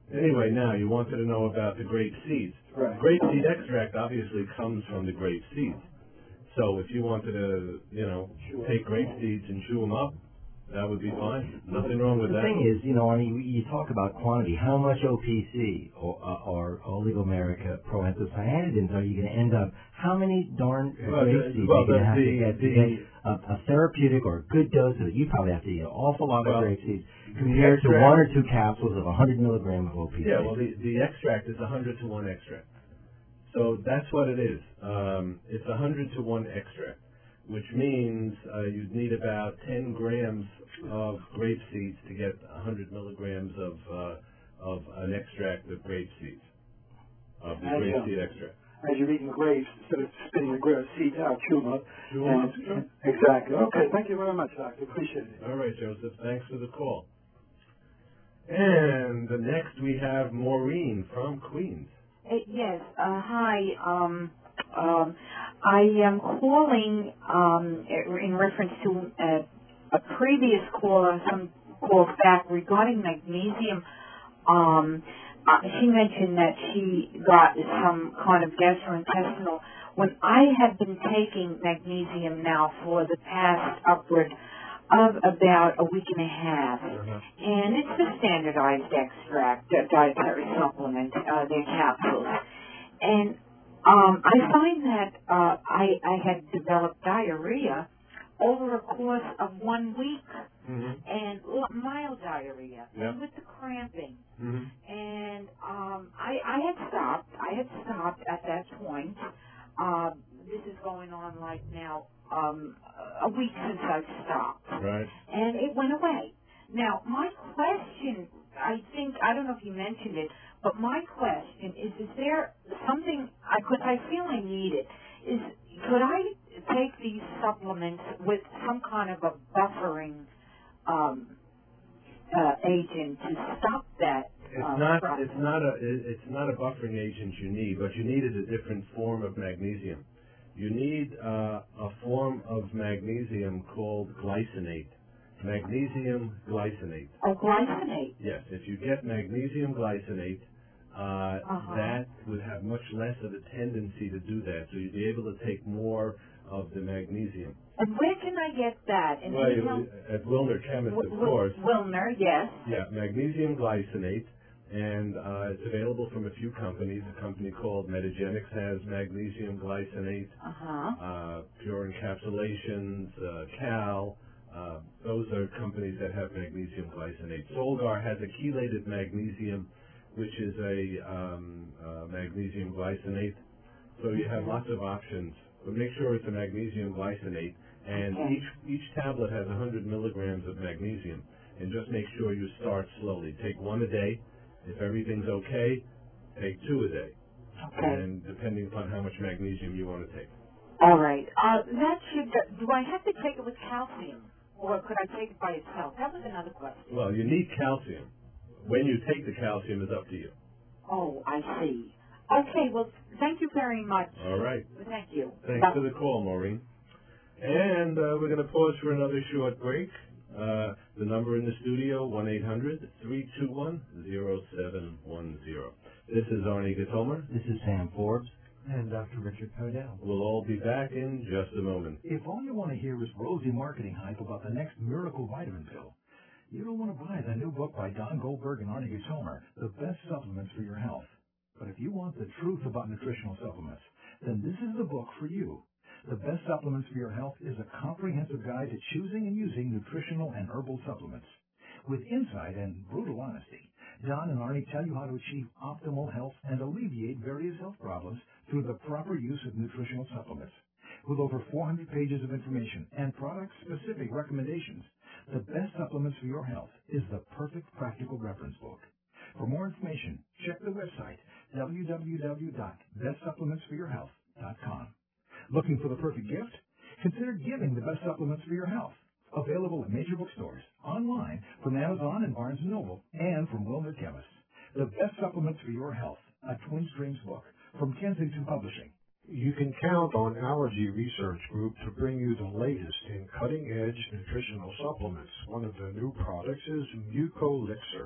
Anyway, now you wanted to know about the grape seeds. Right. Grape seed extract obviously comes from the grape seeds. So if you wanted to, you know, take grape seeds and chew them up, that would be fine. Nothing wrong with the that. The thing is, you know, Arnie, you, you talk about quantity. How much O P C or, uh, or oligomerica proanthocyanidins are you going to end up? How many darn uh, well, grape seeds well, are you going to have the, to get the, to get a, a therapeutic or a good dose of it? You probably have to eat an awful lot well, of grape seeds compared to one or two capsules of one hundred milligrams of O P C. Yeah, well, the, the extract is one hundred to one extract. So that's what it is. Um, it's one hundred to one extract, which means uh, you'd need about ten grams of grape seeds to get one hundred milligrams of uh, of an extract of grape seeds, of the As grape you- seed extract. As you're eating grapes, instead of spitting the grape seeds out, chew them up. Chew 'em up, And- sure. Exactly. Okay, thank you very much, Doctor. Appreciate it. All right, Joseph, thanks for the call. And the next we have Maureen from Queens. Uh, Yes. Uh, hi. Um, um, I am calling um, in reference to uh, a previous caller, some calls back regarding magnesium. Um, uh, she mentioned that she got some kind of gastrointestinal. When I have been taking magnesium now for the past upward of about a week and a half, and it's the standardized extract, uh, dietary supplement, uh, their capsules. And um, I find that uh, I, I had developed diarrhea over a course of one week, Mm-hmm. and l- mild diarrhea, Yep. and with the cramping. Mm-hmm. And um, I, I had stopped. I had stopped at that point. Uh, this is going on like now um, a week since I've stopped. Right. And it went away. Now, my question, I think, I don't know if you mentioned it, but my question is, is there something, because I feel I need it, is could I take these supplements with some kind of a buffering um, uh, agent to stop that? It's uh, not. process? It's not a. it- It's not a buffering agent you need. What you need is a different form of magnesium. You need uh, a form of magnesium called glycinate. Magnesium glycinate. Oh, glycinate. Yes. If you get magnesium glycinate, uh, Uh-huh. that would have much less of a tendency to do that. So you'd be able to take more of the magnesium. And where can I get that? And Well, you you- know- at Wilner Chemist, of Wi- course. Wilner, yes. Yeah, magnesium glycinate, and uh, it's available from a few companies. A company called Metagenics has magnesium glycinate, Uh-huh. uh, Pure Encapsulations, uh, Cal. Uh, those are companies that have magnesium glycinate. Solgar has a chelated magnesium, which is a um, uh, magnesium glycinate. So you have lots of options, but make sure it's a magnesium glycinate. And Okay. each each tablet has one hundred milligrams of magnesium. And just make sure you start slowly. Take one a day. If everything's okay, take two a day. Okay. And depending upon how much magnesium you want to take. All right. Uh, that should. Do I have to take it with calcium, or could I take it by itself? That was another question. Well, you need calcium. When you take the calcium is up to you. Oh, I see. Okay. Well, thank you very much. All right. Thank you. Thanks Bye. for the call, Maureen. And uh, we're going to pause for another short break. Uh, the number in the studio, one eight hundred, three two one, zero seven one zero. This is Arnie Gatomer. This is Sam Forbes. And Doctor Richard Codell. We'll all be back in just a moment. If all you want to hear is rosy marketing hype about the next miracle vitamin pill, you don't want to buy the new book by Don Goldberg and Arnie Gatomer, The Best Supplements for Your Health. But if you want the truth about nutritional supplements, then this is the book for you. The Best Supplements for Your Health is a comprehensive guide to choosing and using nutritional and herbal supplements. With insight and brutal honesty, Don and Arnie tell you how to achieve optimal health and alleviate various health problems through the proper use of nutritional supplements. With over four hundred pages of information and product-specific recommendations, The Best Supplements for Your Health is the perfect practical reference book. For more information, check the website, w w w dot best supplements for your health dot com. Looking for the perfect gift? Consider giving The Best Supplements for Your Health. Available at major bookstores, online, from Amazon and Barnes and Noble, and from Wilner Chemists. The Best Supplements for Your Health, a Twin Streams book from Kensington Publishing. You can count on Allergy Research Group to bring you the latest in cutting-edge nutritional supplements. One of the new products is Mucolixer.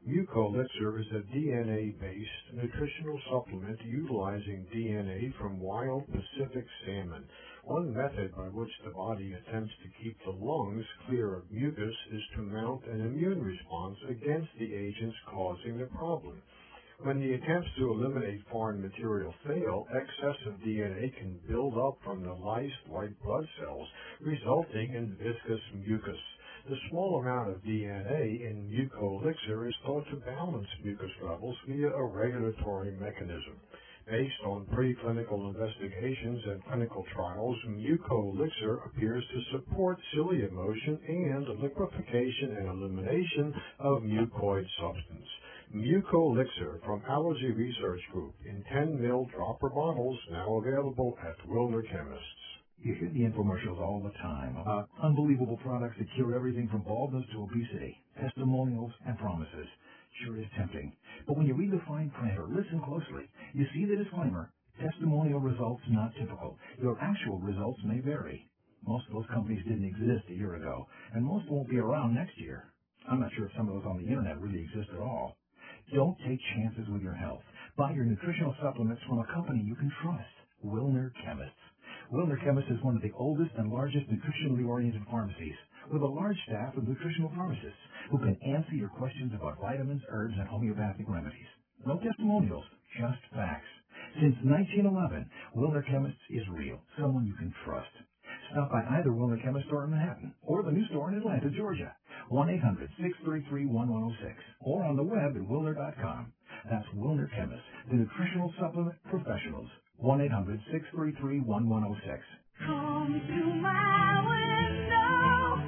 Mucolixer is a D N A-based nutritional supplement utilizing D N A from wild Pacific salmon. One method by which the body attempts to keep the lungs clear of mucus is to mount an immune response against the agents causing the problem. When the attempts to eliminate foreign material fail, excessive D N A can build up from the lysed white blood cells, resulting in viscous mucus. The small amount of D N A in Mucolixer is thought to balance mucus levels via a regulatory mechanism. Based on preclinical investigations and clinical trials, Mucolixer appears to support cilia motion and liquefaction and elimination of mucoid substance. Mucolixer from Allergy Research Group in ten milliliter dropper bottles, now available at Wilner Chemists. You hear the infomercials all the time about unbelievable products that cure everything from baldness to obesity, testimonials and promises. Sure is tempting. But when you read the fine print or listen closely, you see the disclaimer, testimonial results not typical. Your actual results may vary. Most of those companies didn't exist a year ago, and most won't be around next year. I'm not sure if some of those on the internet really exist at all. Don't take chances with your health. Buy your nutritional supplements from a company you can trust, Wilner Chemists. Wilner Chemists is one of the oldest and largest nutritionally oriented pharmacies, with a large staff of nutritional pharmacists who can answer your questions about vitamins, herbs, and homeopathic remedies. No testimonials, just facts. Since nineteen eleven, Wilner Chemists is real, someone you can trust. Stop by either Wilner Chemist store in Manhattan or the new store in Atlanta, Georgia. one eight hundred six three three one one zero six or on the web at wilner dot com. That's Wilner Chemists, the nutritional supplement professionals. one eight hundred six three three one one zero six. Come to my window.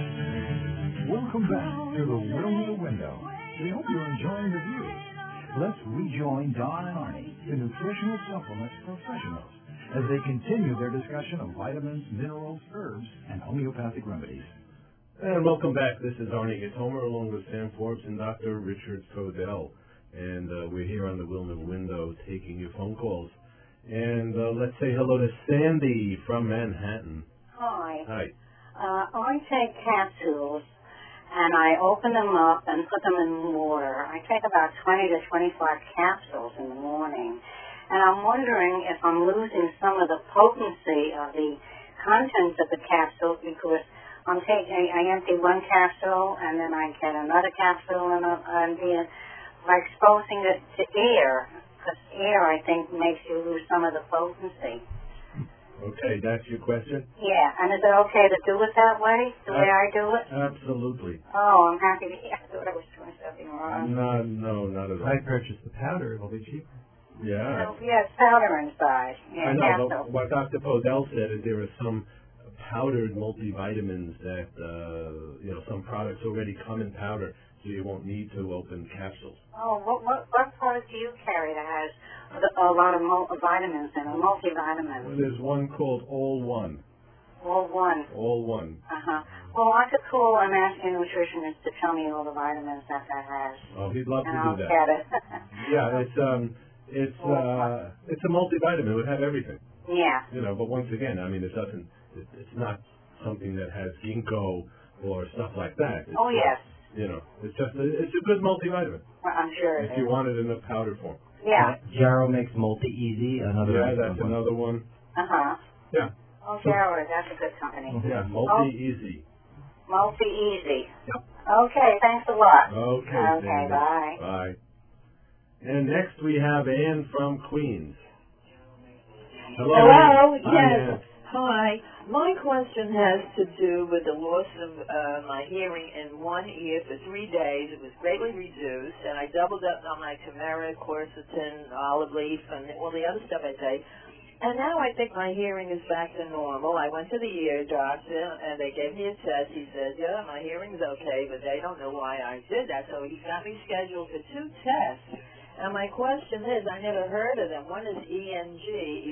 Welcome back to the Wilner Window. We hope you're enjoying the view. Let's rejoin Don and Arnie, the nutritional supplements professionals, as they continue their discussion of vitamins, minerals, herbs, and homeopathic remedies. And welcome back. This is Arnie Gatomer along with Sam Forbes and Doctor Richard Codell. And uh, we're here on the Wilner Window taking your phone calls. And uh, let's say hello to Sandy from Manhattan. Hi. Hi. Uh, I take capsules and I open them up and put them in water. I take about twenty to twenty-five capsules in the morning. And I'm wondering if I'm losing some of the potency of the contents of the capsules because I'm taking, I empty one capsule and then I get another capsule and, and the, by exposing it to air. Because air, I think, makes you lose some of the potency. Okay, that's your question? Yeah, and is it okay to do it that way, the uh, way I do it? Absolutely. Oh, I'm happy to hear. I thought I was doing something wrong. No, no, not at all. I purchased the powder. It'll be cheaper. Yeah. So, yeah, it's powder inside. Yeah, I know, capsule. but what Doctor Podell said is there are some powdered multivitamins that, uh, you know, some products already come in powder, so you won't need to open capsules. Oh, what what what product do you carry that has a lot of mul- vitamins in it, multivitamins? Well, there's one called All One. All one. All One. Uh-huh. Well, I could call and ask your nutritionist to tell me all the vitamins that that has. Oh, he'd love and to I'll do that. get it. Yeah, it's um, it's uh, it's a multivitamin. It would have everything. Yeah. You know, but once again, I mean, it doesn't. It, it's not something that has ginkgo or stuff like that. It's, Oh, yes. You know, it's just a, it's a good multivitamin. Well, I'm sure it If you is. want it in a powder form. Yeah. Jarrow makes Multi-Easy, another Yeah, excellent that's one. another one. Uh-huh. Yeah. Oh, Jarrow, that's a good company. Yeah, Multi-Easy. Oh, multi-easy. Yep. Okay, thanks a lot. Okay, Okay, Sandy. bye. Bye. And next we have Ann from Queens. Hello. Hello, Ann. Hi, yes. Ann. Hi. My question has to do with the loss of uh, my hearing in one ear for three days. It was greatly reduced, and I doubled up on my turmeric, quercetin, olive leaf, and all the other stuff I take. And now I think my hearing is back to normal. I went to the ear doctor, and they gave me a test. He said, yeah, my hearing's okay, but they don't know why I did that. So he got me scheduled for two tests. And my question is, I never heard of them. One is E N G,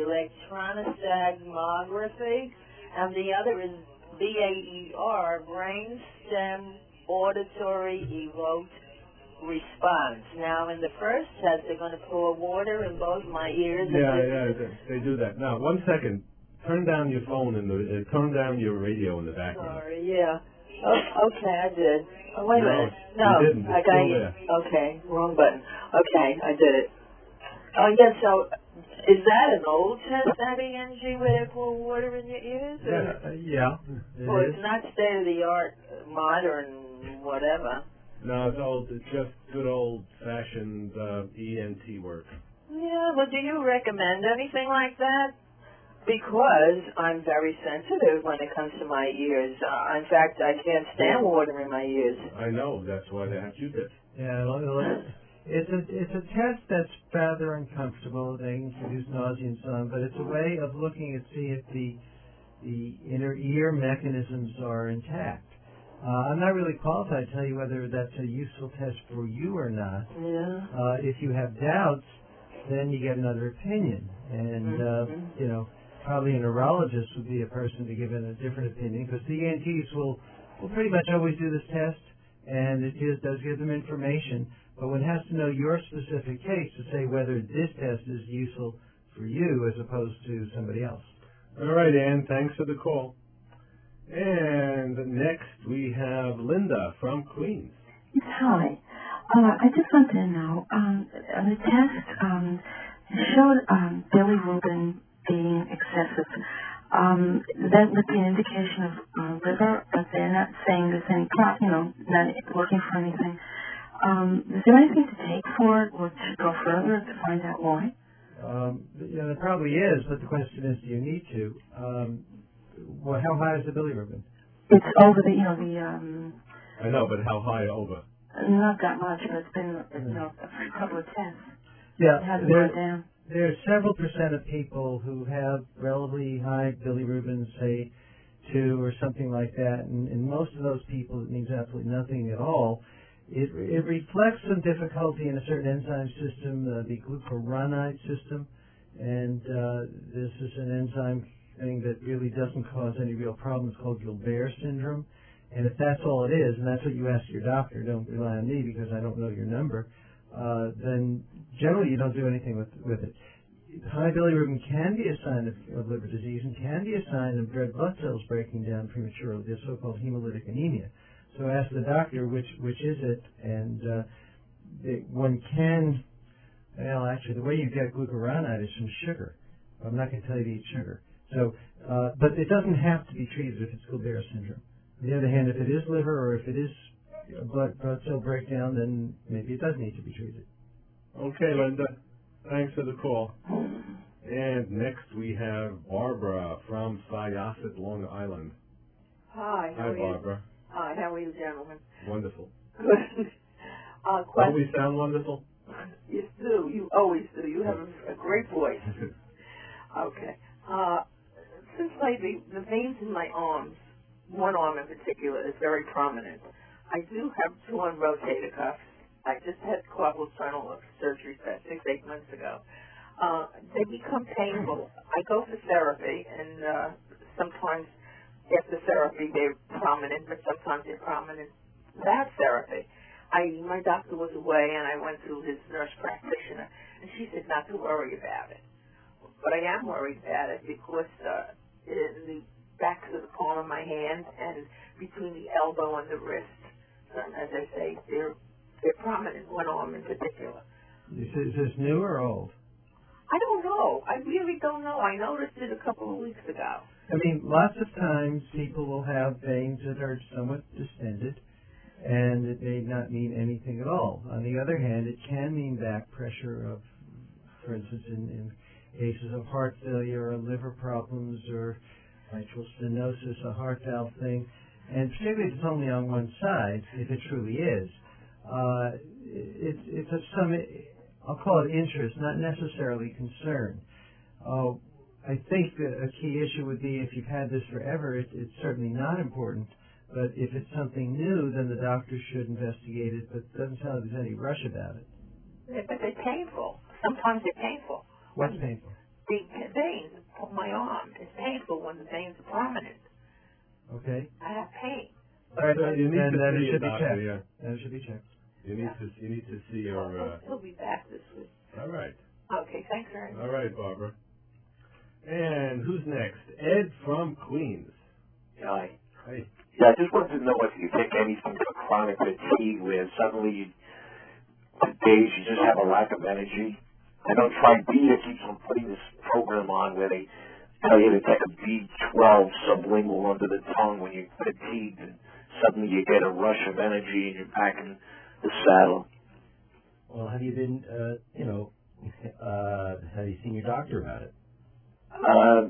electroencephalography, and the other is B A E R, brainstem auditory evoked response. Now, in the first test, they're going to pour water in both my ears. Yeah, and yeah, they, they do that. Now, one second. Turn down your phone and the, uh, turn down your radio in the background. Sorry, yeah. Oh, okay, I did. Oh, wait a No, minute. you No, didn't. I It's got still you. there. Okay, wrong button. Okay, I did it. Oh, yeah, so is that an old test, that E N G, where they pour water in your ears? Or, Yeah, uh, yeah, it or is. it's not state-of-the-art, modern, whatever? No, it's old. It's just good old-fashioned uh, E N T work. Yeah, well, do you recommend anything like that? Because I'm very sensitive when it comes to my ears. Uh, in fact, I can't stand water in my ears. I know. That's why they have Q-tips. Yeah, well, well, it's a it's a test that's rather uncomfortable. They can produce nausea and so on, but it's a way of looking to see if the the inner ear mechanisms are intact. Uh, I'm not really qualified to tell you whether that's a useful test for you or not. Yeah. Uh, if you have doubts, then you get another opinion, and uh, Mm-hmm. you know probably a neurologist would be a person to give it a different opinion, because the E N Ts will will pretty much always do this test, and it just does give them information. But one has to know your specific case to say whether this test is useful for you as opposed to somebody else. All right, Ann. Thanks for the call. And next we have Linda from Queens. Hi. Uh, I just wanted to know, um, on the test, um, it showed um, bilirubin being excessive. Um, that would be an indication of uh, liver, but they're not saying there's any, pro- you know, not looking for anything. Um, is there anything to take for it, or to go further to find out why? Um, yeah, there probably is, but the question is, do you need to? Um, well, how high is the bilirubin? It's over the, you know, the, um, I know, but how high over? not that much, but it's been, you know, a couple of tests. Yeah, It hasn't there, gone down. there's several percent of people who have relatively high bilirubin, say two or something like that, and in most of those people it means absolutely nothing at all. It, it reflects some difficulty in a certain enzyme system, uh, the glucuronide system, and uh, this is an enzyme thing that really doesn't cause any real problems, called Gilbert syndrome. And if that's all it is, and that's what you ask your doctor, don't rely on me because I don't know your number, uh, then generally you don't do anything with, with it. High bilirubin can be a sign of, of liver disease and can be a sign of red blood cells breaking down prematurely, the so-called hemolytic anemia. So ask the doctor which which is it, and uh, it, one can, well, actually, the way you get glucuronide is from sugar. I'm not going to tell you to eat sugar. So, uh, but it doesn't have to be treated if it's Gilbert syndrome. On the other hand, if it is liver or if it is blood, blood cell breakdown, then maybe it does need to be treated. Okay, Linda. Thanks for the call. And next we have Barbara from Syosset, Long Island. Hi. How Hi, are you? Barbara. Hi, how are you, gentlemen? Wonderful. Good. uh, Don't question. we sound wonderful? You do. You always do. You have a, a great voice. Okay. Uh, since lately, the veins in my arms, one arm in particular, is very prominent. I do have two unrotated cuffs. I just had carpal tunnel surgery about six, eight months ago. Uh, they become painful. I go for therapy, and uh, sometimes after therapy they're prominent, but sometimes they're prominent without therapy. I, my doctor was away, and I went to his nurse practitioner, and she said not to worry about it. But I am worried about it because uh, in the backs of the palm of my hand and between the elbow and the wrist, um, as I say, they're they're prominent, one arm in particular. Is, is this new or old? I don't know. I really don't know. I noticed it a couple of weeks ago. I mean, lots of times people will have veins that are somewhat distended, and it may not mean anything at all. On the other hand, it can mean back pressure of, for instance, in, in cases of heart failure or liver problems or mitral stenosis, a heart valve thing, and particularly if it's only on one side, if it truly is. Uh, it, it's of some, I'll call it interest, not necessarily concern. Uh, I think that a key issue would be if you've had this forever, it, it's certainly not important. But if it's something new, then the doctor should investigate it. But it doesn't sound like there's any rush about it. But they're painful. Sometimes they're painful. What's painful? The veins of my arm is painful when the veins are prominent. Okay. I have pain. All right, So you need then to that see it should a be doctor, checked. yeah. Then it should be checked. You need to you need to see your. Uh, He'll be back this week. all right. Okay, thanks very much. All right, Barbara. And who's next? Ed from Queens. Hi. Hey. Yeah, I just wanted to know if you take anything for chronic fatigue where suddenly you, for days you just have a lack of energy. I know Tribeta keeps on putting this program on where they tell you to take a B twelve sublingual under the tongue when you're fatigued, and suddenly you get a rush of energy and you're back in the saddle. Well, have you been, uh, you know, uh, have you seen your doctor about it? Um,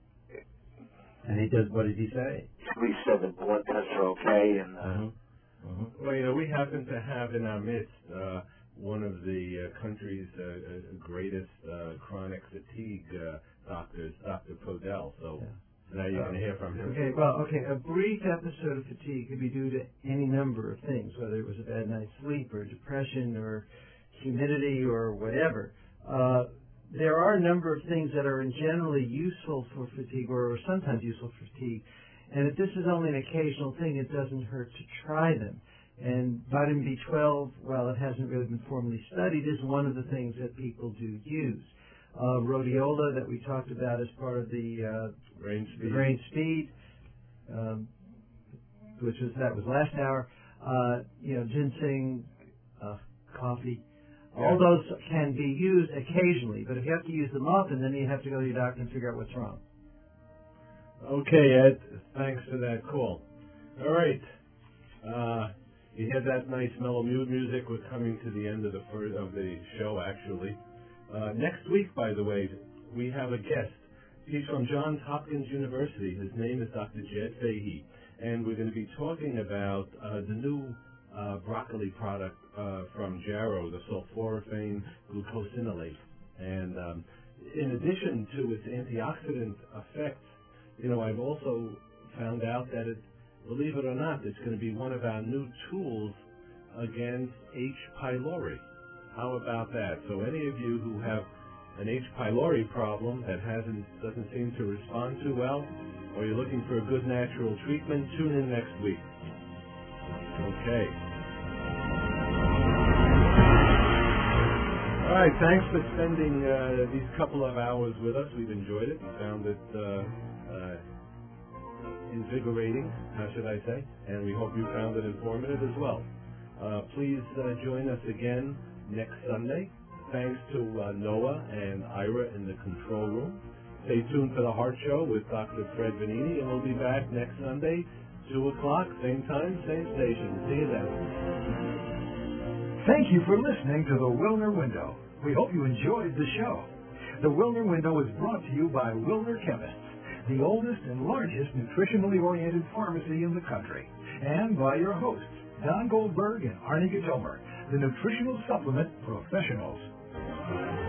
and he does. What did he say? He said the blood tests are okay, and. Uh, mm-hmm. Mm-hmm. Well, you know, we happen to have in our midst uh, one of the uh, country's uh, uh, greatest uh, chronic fatigue uh, doctors, Doctor Podell. So Yeah. now you're going to hear from him. Okay, well, okay, a brief episode of fatigue could be due to any number of things, whether it was a bad night's sleep or depression or humidity or whatever. Uh, there are a number of things that are generally useful for fatigue or sometimes useful for fatigue. And if this is only an occasional thing, it doesn't hurt to try them. And vitamin B twelve, while it hasn't really been formally studied, is one of the things that people do use. Uh, rhodiola that we talked about as part of the uh, brain speed, brain speed um, which was that was last hour. Uh, you know, ginseng, uh, coffee. Yeah. All those can be used occasionally, but if you have to use them often, then you have to go to your doctor and figure out what's wrong. Okay, Ed. Thanks for that call. All right. Uh, you hear that nice mellow mu- music? We're coming to the end of the first of the show, actually. Uh, next week, by the way, we have a guest. He's from Johns Hopkins University. His name is Doctor Jed Fahey, and we're going to be talking about uh, the new uh, broccoli product uh, from Jarrow, the sulforaphane glucosinolate. And um, in addition to its antioxidant effects, you know, I've also found out that it, believe it or not, it's going to be one of our new tools against H. pylori. How about that? So any of you who have an H. pylori problem that hasn't doesn't seem to respond too well, or you're looking for a good natural treatment, tune in next week. Okay. All right, thanks for spending uh, these couple of hours with us. We've enjoyed it. We found it uh, uh, invigorating, how should I say, and we hope you found it informative as well. Uh, please uh, join us again next Sunday. Thanks to uh, Noah and Ira in the control room. Stay tuned for the Heart Show with Doctor Fred Vanini, and we'll be back next Sunday, two o'clock, same time, same station. See you then. Thank you for listening to The Wilner Window. We hope you enjoyed the show. The Wilner Window is brought to you by Wilner Chemists, the oldest and largest nutritionally oriented pharmacy in the country, and by your hosts, Don Goldberg and Arnie Gatomer, the nutritional supplement professionals.